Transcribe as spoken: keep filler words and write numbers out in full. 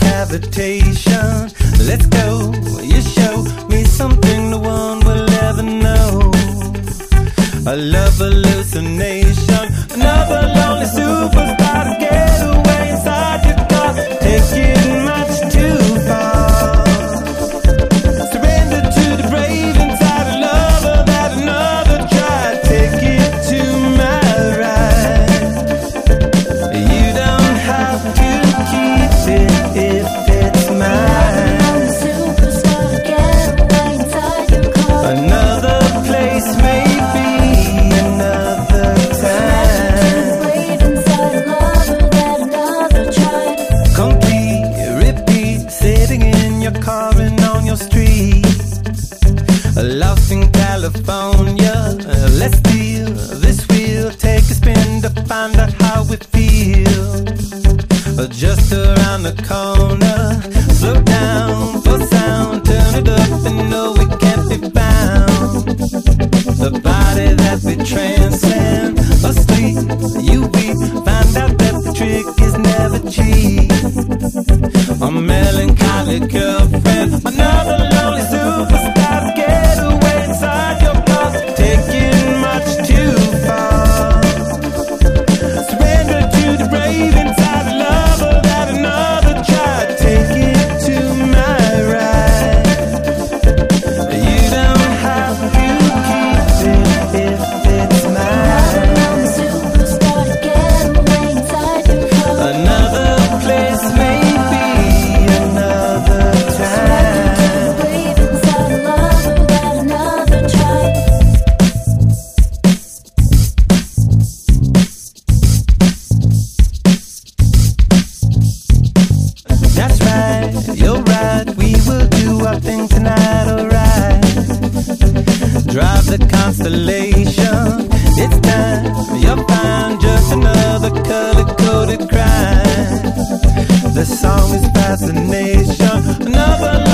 cavitation. Let's go, you show me something no one will ever know. A love hallucination, another lonely superstar to get away inside your car, take it much too far. Surrender to the brave inside a lover that another tried, take it to my right. You don't have to keep it if it's mine. Superstar to get away inside your car. Another place, maybe another time. Brave inside a lover that another tried. Complete, repeat, sitting in your car and on your street. Lost in California, let's steal this wheel, take a spin to find out how it feels. Just around the corner, slow down for sound, turn it up and know it can't be found. The body that we transcend, asleep, you weep, find out that the trick is never cheap. A melancholy girlfriend, another lonely superstar to get away inside your car, taking much too far. Surrender to the brave inside a lover that another tried, take it to my right. You don't have to keep it if it's mine. Superstar to get away inside your car. Another place, maybe another time. Brave inside a lover that another tried. That's right, you're right, we will do our thing tonight, alright. Drive the Constellation, it's time, you're fine, just another color-coded crime. The song is fascination, another